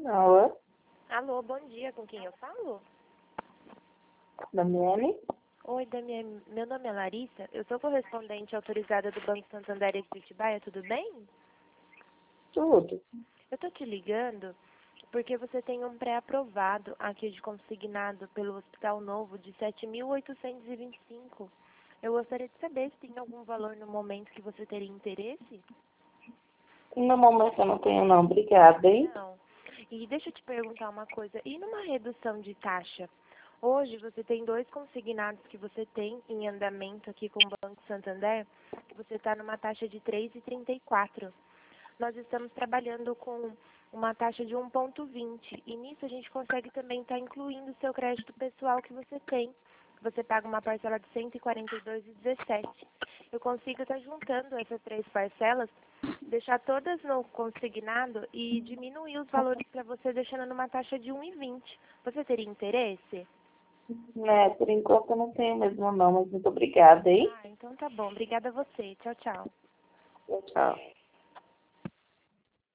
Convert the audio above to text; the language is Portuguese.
Alô, Alô, bom dia, com quem eu falo? Damiane? Oi, meu nome é Larissa, eu sou correspondente autorizada do Banco Santander em Curitiba, tudo bem? Tudo. Eu tô te ligando porque você tem um pré-aprovado aqui de consignado pelo Hospital Novo de 7.825. Eu gostaria de saber se tem algum valor no momento que você teria interesse? No momento eu não tenho não, obrigada, hein? Não. E deixa eu te perguntar uma coisa, e numa redução de taxa? Hoje você tem dois consignados que você tem em andamento aqui com o Banco Santander, que você está numa taxa de 3,34. Nós estamos trabalhando com uma taxa de 1,20 e nisso a gente consegue também estar incluindo o seu crédito pessoal que você tem. Você paga uma parcela de R$ 142,17. Eu consigo estar juntando essas três parcelas, deixar todas no consignado e diminuir os valores para você, deixando numa taxa de 1,20. Você teria interesse? Por enquanto eu não tenho mesmo não, mas muito obrigada, hein? Ah, então tá bom. Obrigada a você. Tchau, tchau. Tchau, tchau.